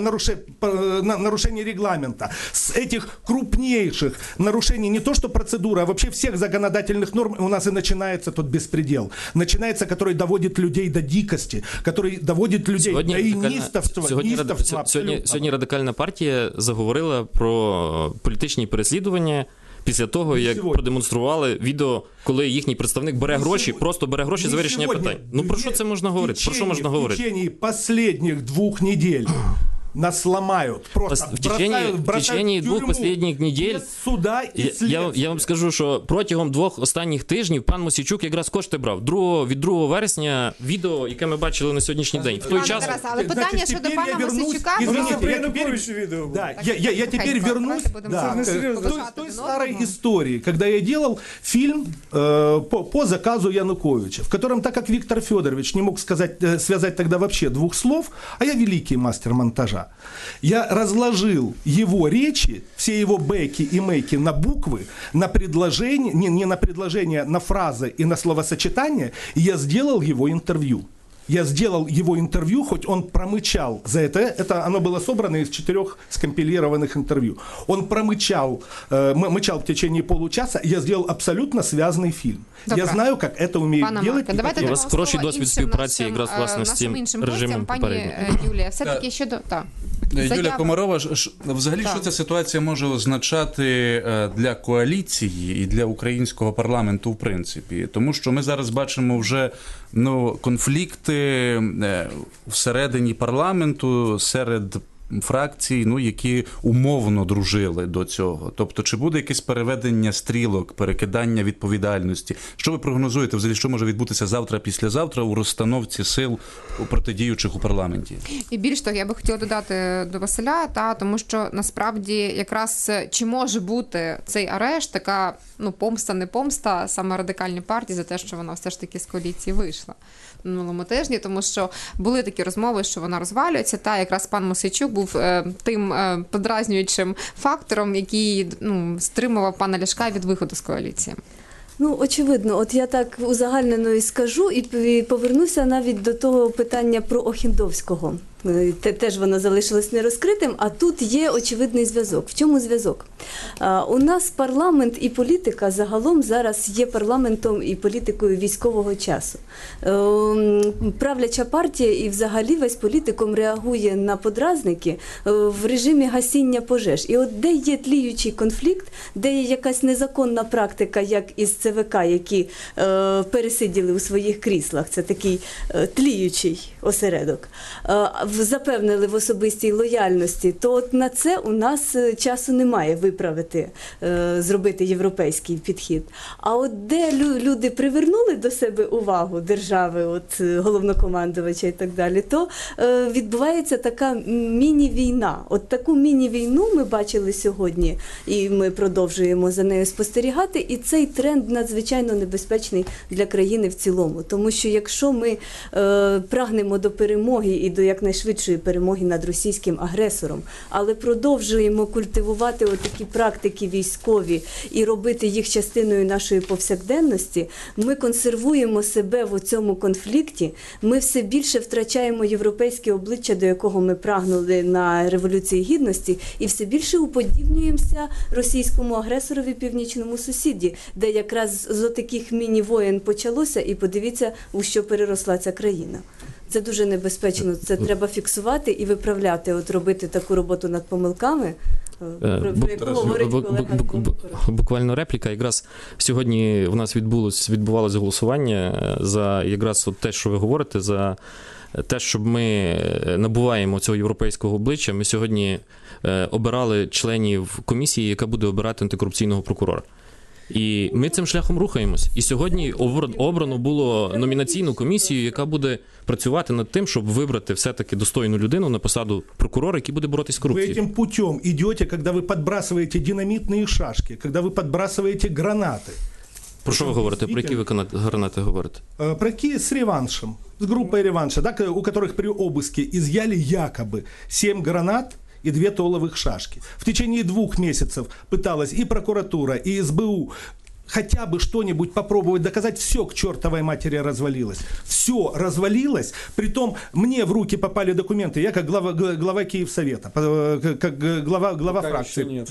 нарушений регламента. С этих крупнейших нарушений не то что процедуры, а вообще всех законодательных норм у нас и начинается тот беспредел. Начинается, который доводит людей до дикости, который доводит людей до неистовства. Сьогодні Радикальна партія заговорила про політичні переслідування після того, як продемонстрували відео, коли їхній представник бере гроші, просто бере гроші за вирішення питань. Про що це можна говорити? Про що можна говорити? В течение последних 2 недель нас ломают, просто в течение 2 последних недель суда і слідства. Я вам скажу, що протягом 2 останніх тижнів пан Мосійчук якраз кошти брав. Від 2 вересня відео, яке ми бачили на сьогоднішній день. В той час... Але питання щодо пана Мосійчука... Я теперь вернусь к той старой истории, когда я делал фильм по заказу Януковича, в котором, так как Виктор Федорович не мог связать тогда вообще 2 слов, а я великий мастер монтажа, я разложил его речи, все его бэки и мейки на буквы, на предложения, не на предложения, на фразы и на словосочетания, и я сделал его интервью. Я сделал его интервью, хоть он промычал за это оно было собрано из 4 скомпилированных интервью. Он мычал в течение получаса, я сделал абсолютно связанный фильм. Добре. Я знаю, как это умеют делать. У вас хороший досвід співпраці якраз власне з цим режимом попереднім. Пані Юлія, все-таки щодо... Юлія Комарова, взагалі, що ця ситуація може означати для коаліції і для українського парламенту в принципі? Тому що ми зараз бачимо вже конфлікти всередині парламенту серед фракцій, які умовно дружили до цього. Тобто, чи буде якесь переведення стрілок, перекидання відповідальності? Що ви прогнозуєте взагалі, що може відбутися завтра, післязавтра у розстановці сил протидіючих у парламенті? І більш того, я би хотіла додати до Василя, тому що насправді якраз чи може бути цей арешт, така помста, не помста саме Радикальній партії за те, що вона все ж таки з коаліції вийшла. минулому тижні, тому що були такі розмови, що вона розвалюється, та якраз пан Мосійчук був тим подразнюючим фактором, який стримував пана Ляшка від виходу з коаліції. Очевидно, от я так узагальнено і скажу, і повернуся навіть до того питання про Охендовського. Теж воно залишилось нерозкритим, а тут є очевидний зв'язок. В чому зв'язок? У нас парламент і політика загалом зараз є парламентом і політикою військового часу. Правляча партія і взагалі весь політикум реагує на подразники в режимі гасіння пожеж. І от де є тліючий конфлікт, де є якась незаконна практика, як із ЦВК, які пересиділи у своїх кріслах, це такий тліючий осередок, запевнили в особистій лояльності, то от на це у нас часу немає виправити, зробити європейський підхід. А от де люди привернули до себе увагу держави, от головнокомандувача і так далі, то відбувається така міні-війна. От таку міні-війну ми бачили сьогодні, і ми продовжуємо за нею спостерігати, і цей тренд надзвичайно небезпечний для країни в цілому. Тому що якщо ми прагнемо до перемоги і до якнайшвидшої перемоги над російським агресором, але продовжуємо культивувати отакі практики військові і робити їх частиною нашої повсякденності, ми консервуємо себе в цьому конфлікті, ми все більше втрачаємо європейське обличчя, до якого ми прагнули на Революції Гідності, і все більше уподібнюємося російському агресорові, північному сусіді, де якраз з отаких міні-воєн почалося, і подивіться, у що переросла ця країна. Це дуже небезпечно, це треба фіксувати і виправляти, от робити таку роботу над помилками, про яку говорить колега. Буквально репліка. Якраз сьогодні в нас відбувалося голосування за якраз от те, що ви говорите, за те, щоб ми набуваємо цього європейського обличчя. Ми сьогодні обирали членів комісії, яка буде обирати антикорупційного прокурора. І ми цим шляхом рухаємось. І сьогодні обрано було номінаційну комісію, яка буде працювати над тим, щоб вибрати все-таки достойну людину на посаду прокурора, який буде боротися з корупцією. Ви цим путем йдете, коли ви підбрасуєте динамітні шашки, коли ви підбрасуєте гранати. Про що ви говорите? Про які ви гранати говорите? Про які з реваншем, з групою реванша, так, у яких при обыске изъяли якобы 7 гранат и 2 толовых шашки. В течение 2 месяцев пыталась и прокуратура, и СБУ хотя бы что-нибудь попробовать доказать. Все к чертовой матери развалилось. Все развалилось. Притом мне в руки попали документы. Я как глава Киевсовета, как глава фракции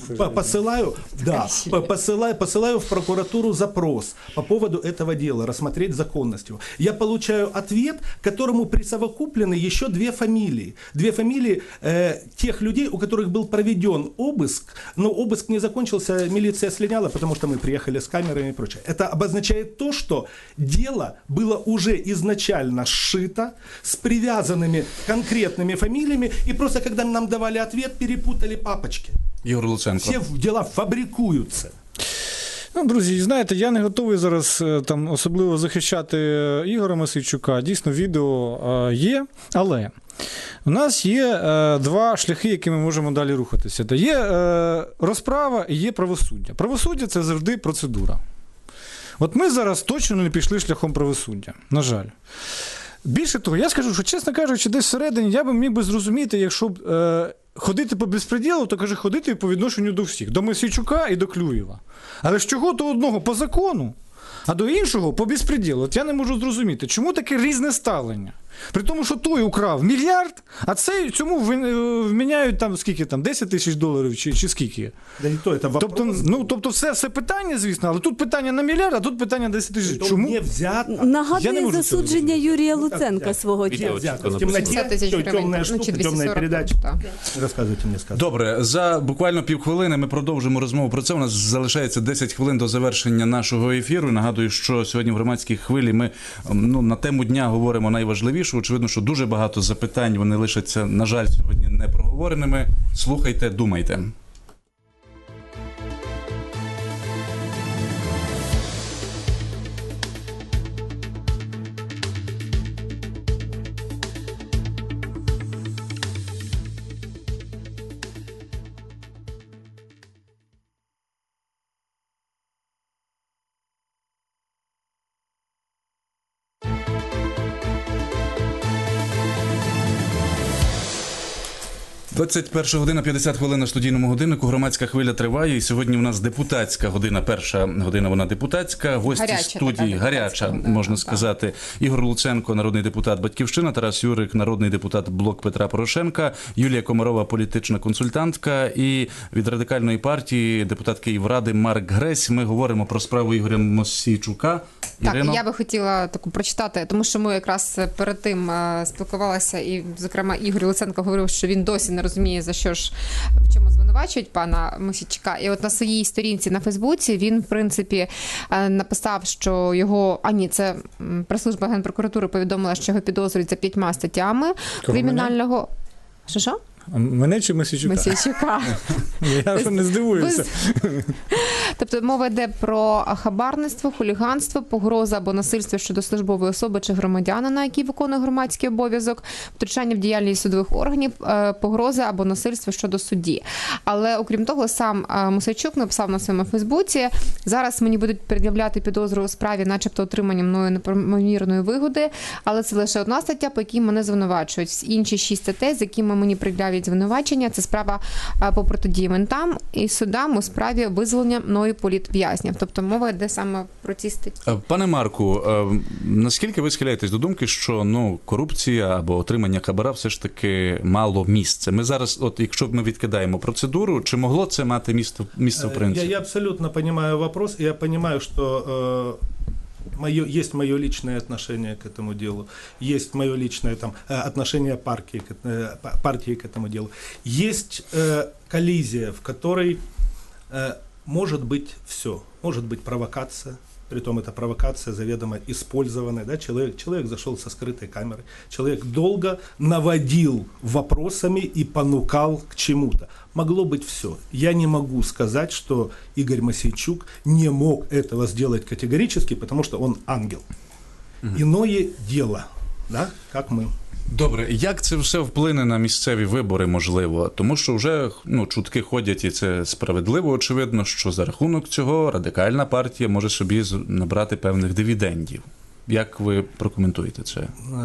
посылаю в прокуратуру запрос по поводу этого дела, рассмотреть законность его. Я получаю ответ, к которому присовокуплены еще 2 фамилии. 2 фамилии тех людей, у которых был проведен обыск, но обыск не закончился, милиция слиняла, потому что мы приехали с камерой и прочее. Это обозначает то, что дело было уже изначально сшито с привязанными конкретными фамилиями, и просто когда нам давали ответ, перепутали папочки. Ігор Луценко. Все дела фабрикуються. Друзі, знаєте, я не готовий зараз там особливо захищати Ігоря Мосійчука. Дійсно, відео є, але у нас є 2 шляхи, якими ми можемо далі рухатися. Є розправа і є правосуддя. Правосуддя – це завжди процедура. От ми зараз точно не пішли шляхом правосуддя, на жаль. Більше того, я скажу, що, чесно кажучи, десь всередині я б міг би зрозуміти, якщо б ходити по безпреділу, то, каже, ходити по відношенню до всіх. До Мосійчука і до Клюєва. Але ж чого до одного по закону, а до іншого по безпреділу? От я не можу зрозуміти, чому таке різне ставлення? При тому, що той украв мільярд, а цьому вміняють там скільки там, 10 тисяч доларів чи скільки? Да і то, це вопрос. Тобто все питання, звісно, але тут питання на мільярд, а тут питання 10 тисяч. Чому? Нагадує засудження Юрія Луценка свого часу. В темноті, темна штука, темна передача. Розказуйте мені, сказати. Добре, за буквально півхвилини ми продовжимо розмову про це. У нас залишається 10 хвилин до завершення нашого ефіру. Нагадую, що сьогодні в громадській хвилі ми на тему дня говоримо найважливіше. Очевидно, що дуже багато запитань, вони лишаться, на жаль, сьогодні не проговореними. Слухайте, думайте. 21 година 50 хвилин на студійному годиннику. Громадська хвиля триває. І сьогодні у нас депутатська година. Перша година вона депутатська. Гості гаряча студії, така гаряча, година, можна так. сказати. Ігор Луценко, народний депутат «Батьківщина», Тарас Юрик, народний депутат «Блок Петра Порошенка», Юлія Комарова, політична консультантка, і від Радикальної партії депутат Київради Марк Гресь. Ми говоримо про справу Ігоря Мосійчука. Так, Ірино? я би хотіла таку прочитати, тому що ми якраз перед тим спілкувалися, і, зокрема, Ігор Луценко говорив, що він досі не розуміє, за що ж, в чому звинувачують пана Мосійчука. І от на своїй сторінці на Фейсбуці він, в принципі, написав, що його... це прес-служба Генпрокуратури повідомила, що його підозрюють за 5 статтями кримінального... Що? Мене чи Мосійчука? Мосійчука. Я вже не здивуюся. Тобто мова йде про хабарництво, хуліганство, погроза або насильство щодо службової особи чи громадянина, який виконує громадський обов'язок, втручання в діяльність судових органів, погроза або насильство щодо судді. Але, окрім того, сам Мосійчук написав на своєму Фейсбуці: зараз мені будуть пред'являти підозру у справі, начебто отримання мною неправомірної вигоди, але це лише одна стаття, по якій мене звинувачують. Інші 6 статей, з якими мені пред'являють звинувачення, це справа по протидії ментам і судам у справі визволення мною політв'язнів. Тобто мова йде саме про ці статті. Пане Марку, наскільки ви схиляєтесь до думки, що корупція або отримання хабара все ж таки мало місце? Ми зараз, от якщо ми відкидаємо процедуру, чи могло це мати місце в принципі? Я абсолютно понимаю вопрос, и я понимаю, что есть мое личное отношение к этому делу, есть мое личное отношение партии к этому делу. Есть коллизия, в которой может быть все. Может быть провокация, притом эта провокация заведомо использованная. Да? Человек зашел со скрытой камерой, человек долго наводил вопросами и понукал к чему-то. Могло быть все. Я не могу сказать, что Игорь Мосійчук не мог этого сделать категорически, потому что он ангел. Иное дело, да? Как мы. Добре, як це все вплине на місцеві вибори, можливо? Тому що вже чутки ходять, і це справедливо, очевидно, що за рахунок цього Радикальна партія може собі набрати певних дивідендів. Як ви прокоментуєте це?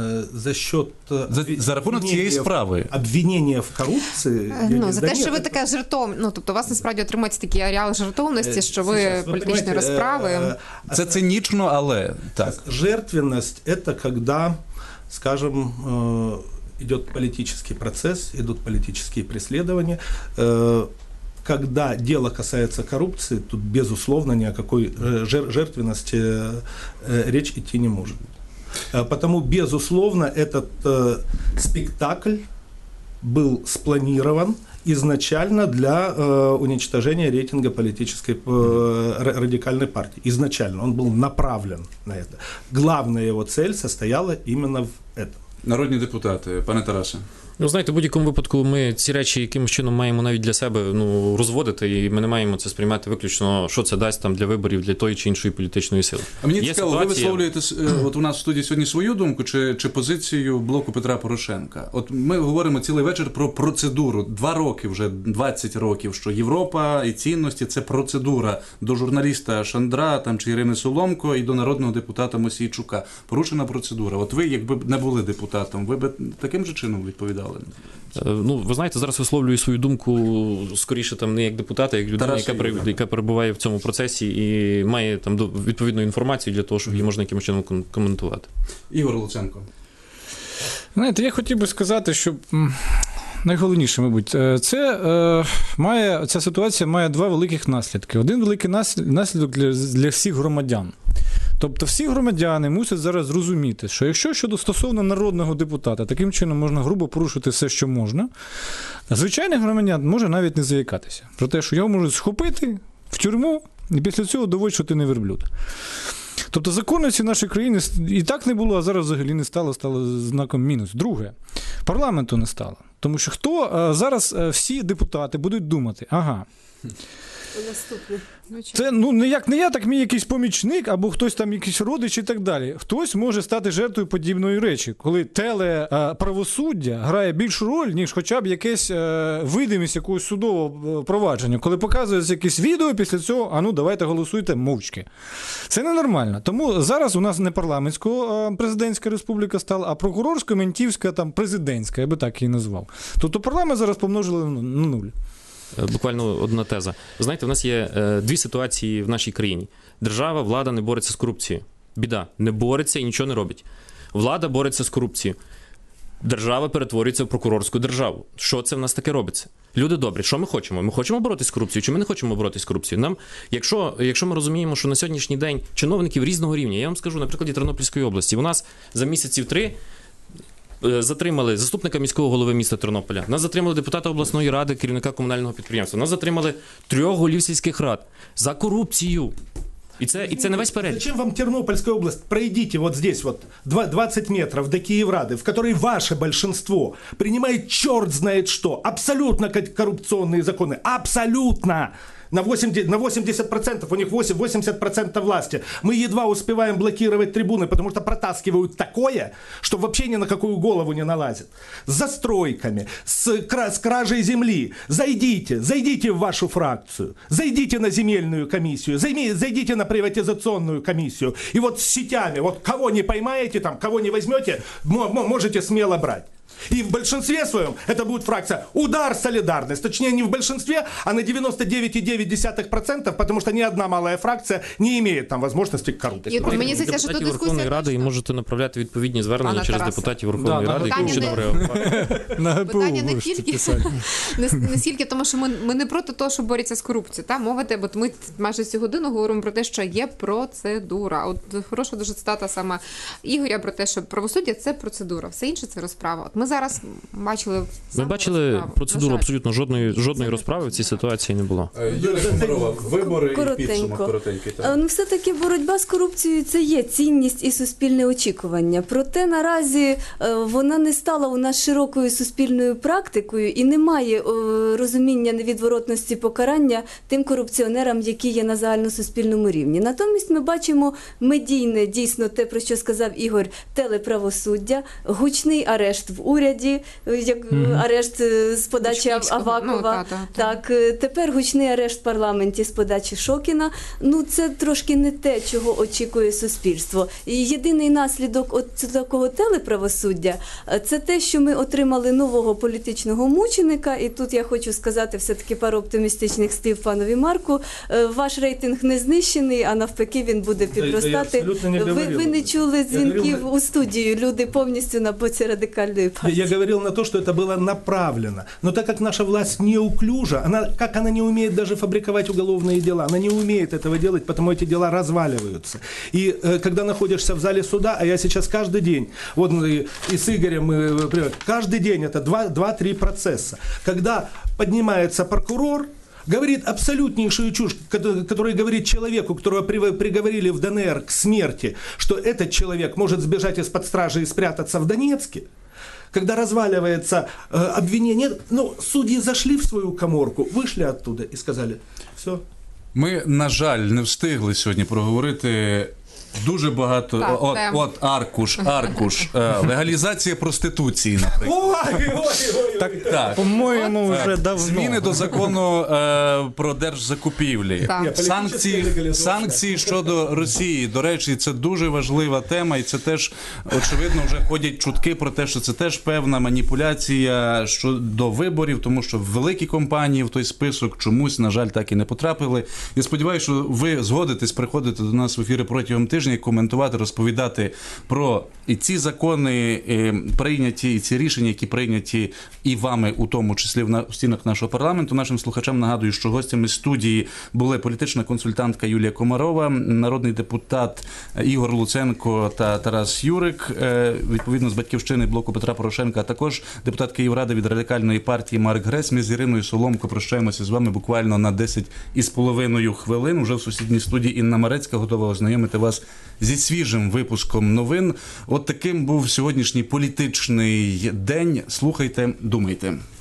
За рахунок цієї справи. Обвинення в корупції? За те, що ви така жертовність. Тобто у вас насправді отримається такий ареал жертовності, що ви політичні розправи. Це цинічно, але так. Жертвенность – это когда, скажем, идет политический процесс, идут политические преследования. Когда дело касается коррупции, тут, безусловно, ни о какой жертвенности речь идти не может. Потому, безусловно, этот спектакль был спланирован изначально для уничтожения рейтинга политической радикальной партии. Изначально он был направлен на это. Главная его цель состояла именно в этом. Народні депутати, пане Тарасе. Знаєте, в будь-якому випадку ми ці речі якимось чином маємо навіть для себе розводити, і ми не маємо це сприймати виключно, що це дасть там для виборів, для тої чи іншої політичної сили. А мені цікаво, ви висловлюєте от у нас в студії сьогодні свою думку чи позицію блоку Петра Порошенка? От ми говоримо цілий вечір про процедуру. 2 роки вже, 20 років, що Європа і цінності – це процедура. До журналіста Шандра чи Ірини Соломко і до народного депутата Мосійчука. Порушена процедура. От ви, якби не були депутатом, ви б таким же чином відповідали? Ви знаєте, зараз висловлюю свою думку скоріше не як депутат, а як людина, яка перебуває в цьому процесі і має там відповідну інформацію для того, щоб її можна якимось чином коментувати. Ігор Луценко. Знаєте, я хотів би сказати, що найголовніше, мабуть, ця ситуація має 2 великих наслідки. Один великий наслідок для всіх громадян. Тобто всі громадяни мусять зараз зрозуміти, що якщо стосовно народного депутата таким чином можна грубо порушити все, що можна, звичайний громадян може навіть не заїкатися про те, що його можуть схопити в тюрму і після цього доводять, що ти не верблюд. Тобто законності в нашій країні і так не було, а зараз взагалі не стало знаком мінус. Друге, парламенту не стало. Тому що зараз всі депутати будуть думати, Наступне. Це, не як не я, так мій якийсь помічник, або хтось там якийсь родич і так далі. Хтось може стати жертвою подібної речі, коли телеправосуддя грає більшу роль, ніж хоча б якась видимість якогось судового провадження. Коли показується якесь відео, після цього, давайте голосуйте мовчки. Це ненормально. Тому зараз у нас не парламентсько-президентська республіка стала, а прокурорсько-ментівська, там, президентська, я би так її назвав. Тобто парламент зараз помножили на нуль. Буквально одна теза. Знаєте, у нас є дві ситуації в нашій країні. Держава, влада не бореться з корупцією. Біда. Не бореться і нічого не робить. Влада бореться з корупцією. Держава перетворюється в прокурорську державу. Що це в нас таке робиться? Люди добрі, що ми хочемо? Ми хочемо боротися з корупцією, чи ми не хочемо боротися з корупцією? Нам, якщо ми розуміємо, що на сьогоднішній день чиновників різного рівня, я вам скажу, на прикладі Тернопільської області, у нас за місяців 3 затримали заступника міського голови міста Тернополя, нас затримали депутата обласної ради, керівника комунального підприємства, нас затримали 3 голів сільських рад за корупцію. И це не весь перелік. Зачем вам Тернопольская область? Пройдите вот здесь вот 20 метров до Киеврады, в которой ваше большинство принимает черт знает что, абсолютно коррупционные законы, абсолютно. На 80% у них 80% власти. Мы едва успеваем блокировать трибуны, потому что протаскивают такое, что вообще ни на какую голову не налазит. С застройками, с кражей земли. Зайдите в вашу фракцию, зайдите на земельную комиссию, зайдите на приватизационную комиссию. И вот с сетями, вот кого не поймаете там, кого не возьмете, можете смело брать. И в большинстве своем это будет фракция «Удар, солидарность». Точнее, не в большинстве, а на 99,9%, потому что ни одна малая фракция не имеет там возможности к коррупции. Мені здається, що тут дискусія Верховної Ради і можете направляти відповідні звернення через депутатів Верховної Ради, які ще добре. Питання не стільки тому, що ми не проти того, що борються з корупцією. Мовити, бо ми майже цю годину говоримо про те, що є процедура. От хороша дуже цитата саме Ігоря про те, що правосуддя – це процедура, все інше – це розправа. Ми зараз бачили процедуру, абсолютно жодної розправи в цій ситуації не було. Юлія Комарова, вибори і підсумок коротенький. Все-таки боротьба з корупцією – це є цінність і суспільне очікування. Проте наразі вона не стала у нас широкою суспільною практикою і немає розуміння невідворотності покарання тим корупціонерам, які є на загальносуспільному рівні. Натомість ми бачимо медійне, дійсно, те, про що сказав Ігор, телеправосуддя, гучний арешт в уряді, як арешт з подачі Авакова. Так, тепер гучний арешт в парламенті з подачі Шокіна. Це трошки не те, чого очікує суспільство. І єдиний наслідок от такого телеправосуддя – це те, що ми отримали нового політичного мученика. І тут я хочу сказати все-таки пару оптимістичних слів панові Марку. Ваш рейтинг не знищений, а навпаки він буде підростати. Ви не чули дзвінків у студію. Люди повністю на боці радикальної партии. Я говорил на то, что это было направлено. Но так как наша власть неуклюжа, она не умеет даже фабриковать уголовные дела, она не умеет этого делать, потому эти дела разваливаются. И когда находишься в зале суда, а я сейчас каждый день, вот и с Игорем, каждый день это 2-3 процесса, когда поднимается прокурор, говорит абсолютнейшую чушь, который говорит человеку, которого приговорили в ДНР к смерти, что этот человек может сбежать из-под стражи и спрятаться в Донецке. Когда разваливается обвинение, судьи зашли в свою каморку, вышли оттуда и сказали, все. Ми, на жаль, не встигли сьогодні проговорити дуже багато. Аркуш. Легалізація проституції, наприклад. Так. По-моєму, вже давно. Зміни до закону про держзакупівлі. Санкції щодо Росії. До речі, це дуже важлива тема, і це теж, очевидно, вже ходять чутки про те, що це теж певна маніпуляція щодо виборів, тому що великі компанії в той список чомусь, на жаль, так і не потрапили. Я сподіваюся, що ви згодитесь приходити до нас в ефіри протягом тижня і коментувати, розповідати про і ці закони прийняті, і ці рішення, які прийняті і вами, у тому числі в стінах нашого парламенту. Нашим слухачам нагадую, що гостями студії були політична консультантка Юлія Комарова, народний депутат Ігор Луценко та Тарас Юрик, відповідно з Батьківщини блоку Петра Порошенка, а також депутат Київради від Радикальної партії Марк Гресь. Ми з Іриною Соломко прощаємося з вами буквально на 10,5 хвилин. Уже в сусідній студії Інна Марецька готова ознайомити вас зі свіжим випуском новин. От таким був сьогоднішній політичний день. Слухайте, думайте.